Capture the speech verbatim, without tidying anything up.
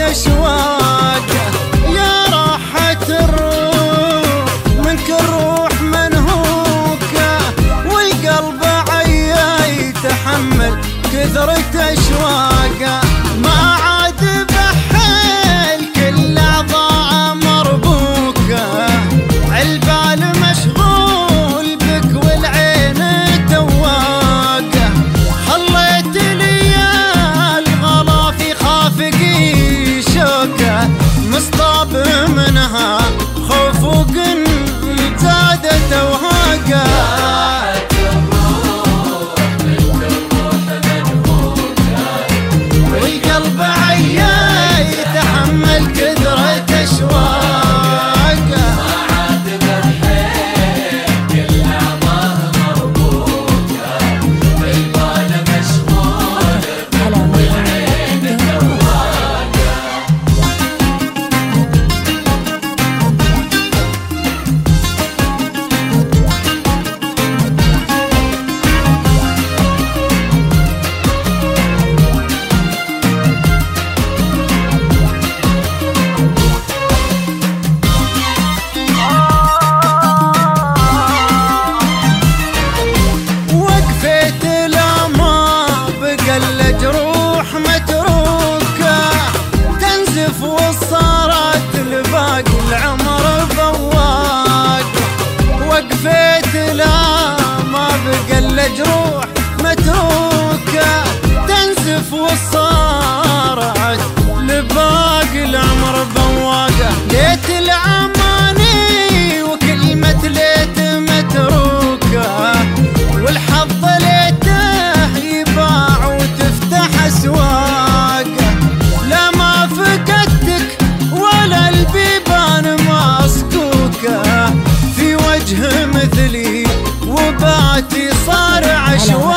أشواقه يا راحة الروح منك الروح منهوكة، والقلب عيا يتحمل كثرة أشواقه، ما عاد بحيل كل أعضاء مربوكة، البال مشغول بك والعين تواقه، خليت لي الغلا في خافقي شوكه، مصطاب منها خوف وقن زادت وهاقه. والقلب عيا يتحمل كثرة أشواقه، ما عاد بحيل كل أعضاء مربوكة، البال مشغول والعين تواقه. الجروح متروكة تنزف وصارت لباقي العمر فواق، وقفيت لا ما بقى الجروح متروكة تنزف وصارت لباقي العمر فواقة، ليت العماني وكلمة ليت متروكة، والحظ ليته يباع وتفتح أسواقه، لا ما فقدتك ولا البيبان مصكوكة، في وجه مثلي وباتي صار عشواق.